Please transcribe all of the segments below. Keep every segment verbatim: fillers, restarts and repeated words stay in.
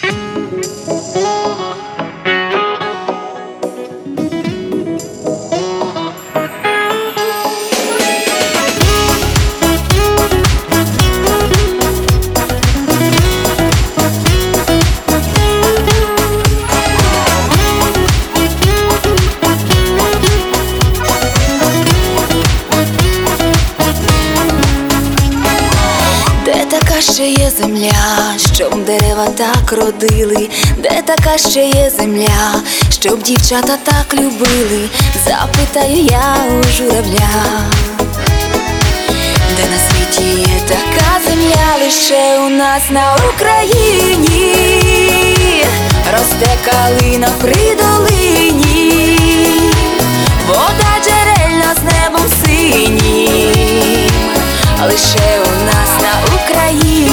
Ще є земля, щоб дерева так родили, де така ще є земля, щоб дівчата так любили, запитаю я у журавля. Де на світі є така земля, лише у нас на Україні, росте калина при долині, вода джерельна з небом синім, лише у нас на Україні.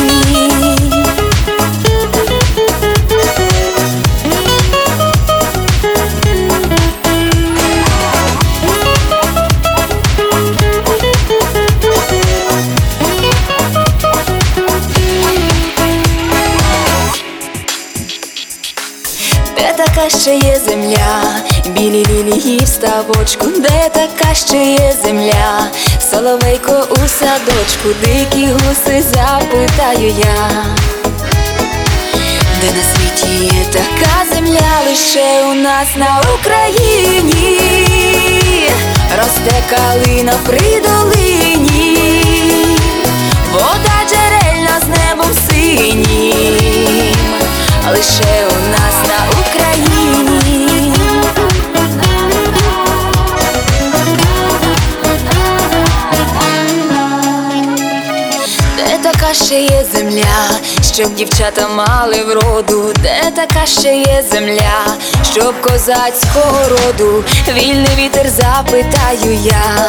Де така ще є земля, білі лілії в ставочку, де така ще є земля, соловейко у садочку, дикі гуси, запитаю я. Де на світі є така земля, лише у нас на Україні, росте калина при долині, вода джерельна з небом синім, лише у нас на Україні. Де така ще є земля, щоб дівчата мали вроду, де така ще є земля, щоб козацького роду, вільний вітер, запитаю я.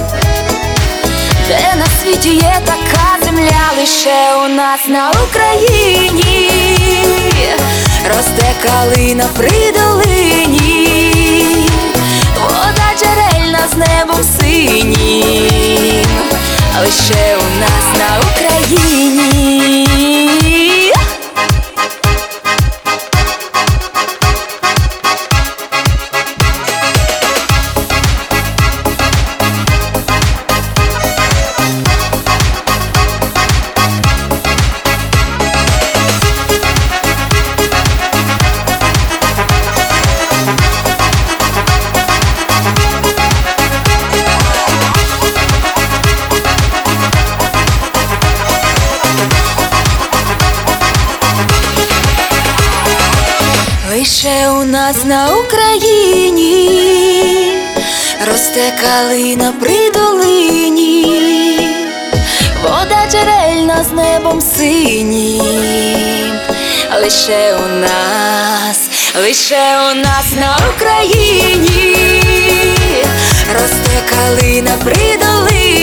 Де на світі є така земля, лише у нас на Україні, росте калина при долині, вода джерельна з небом синім, лише у нас на Україні. Лише у нас на Україні, росте калина при долині, вода джерельна з небом синім, лише у нас, лише у нас на Україні, росте калина при долині.